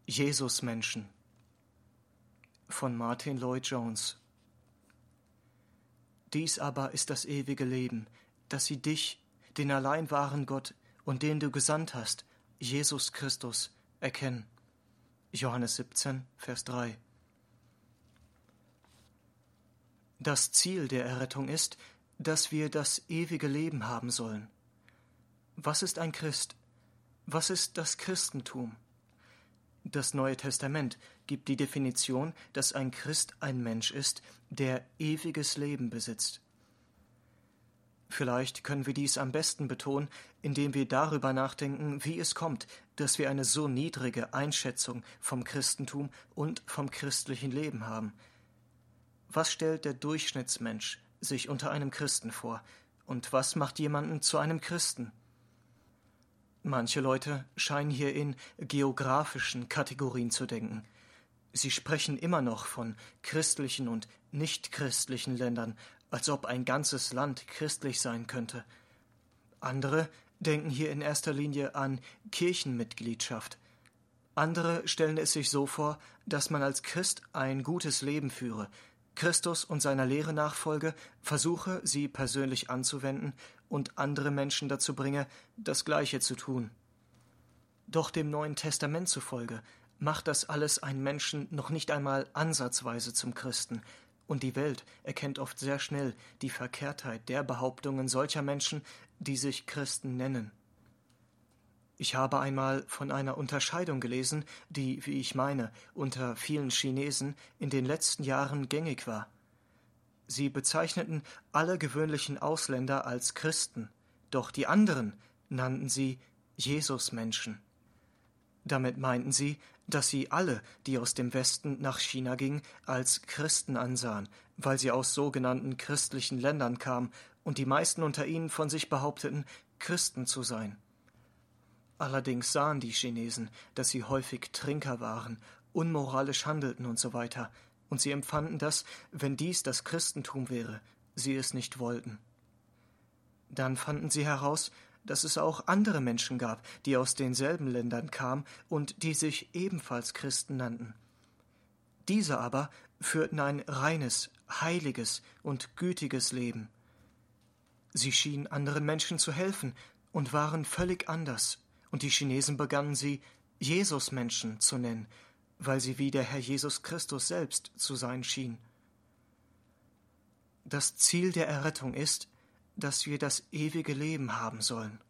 Jesus-Menschen von Martyn Lloyd-Jones. Dies aber ist das ewige Leben, dass sie dich, den allein wahren Gott und den du gesandt hast, Jesus Christus, erkennen. Johannes 17, Vers 3. Das Ziel der Errettung ist, dass wir das ewige Leben haben sollen. Was ist ein Christ? Was ist das Christentum? Das Neue Testament gibt die Definition, dass ein Christ ein Mensch ist, der ewiges Leben besitzt. Vielleicht können wir dies am besten betonen, indem wir darüber nachdenken, wie es kommt, dass wir eine so niedrige Einschätzung vom Christentum und vom christlichen Leben haben. Was stellt der Durchschnittsmensch sich unter einem Christen vor? Und was macht jemanden zu einem Christen? Manche Leute scheinen hier in geografischen Kategorien zu denken. Sie sprechen immer noch von christlichen und nichtchristlichen Ländern, als ob ein ganzes Land christlich sein könnte. Andere denken hier in erster Linie an Kirchenmitgliedschaft. Andere stellen es sich so vor, dass man als Christ ein gutes Leben führe, Christus und seiner Lehre nachfolge, versuche, sie persönlich anzuwenden und andere Menschen dazu bringe, das Gleiche zu tun. Doch dem Neuen Testament zufolge macht das alles einen Menschen noch nicht einmal ansatzweise zum Christen, und die Welt erkennt oft sehr schnell die Verkehrtheit der Behauptungen solcher Menschen, die sich Christen nennen. Ich habe einmal von einer Unterscheidung gelesen, die, wie ich meine, unter vielen Chinesen in den letzten Jahren gängig war. Sie bezeichneten alle gewöhnlichen Ausländer als Christen, doch die anderen nannten sie Jesus-Menschen. Damit meinten sie, dass sie alle, die aus dem Westen nach China gingen, als Christen ansahen, weil sie aus sogenannten christlichen Ländern kamen und die meisten unter ihnen von sich behaupteten, Christen zu sein. Allerdings sahen die Chinesen, dass sie häufig Trinker waren, unmoralisch handelten und so weiter, und sie empfanden, dass, wenn dies das Christentum wäre, sie es nicht wollten. Dann fanden sie heraus, dass es auch andere Menschen gab, die aus denselben Ländern kamen und die sich ebenfalls Christen nannten. Diese aber führten ein reines, heiliges und gütiges Leben. Sie schienen anderen Menschen zu helfen und waren völlig anders, und die Chinesen begannen sie Jesus-Menschen zu nennen, weil sie wie der Herr Jesus Christus selbst zu sein schienen. Das Ziel der Errettung ist, dass wir das ewige Leben haben sollen.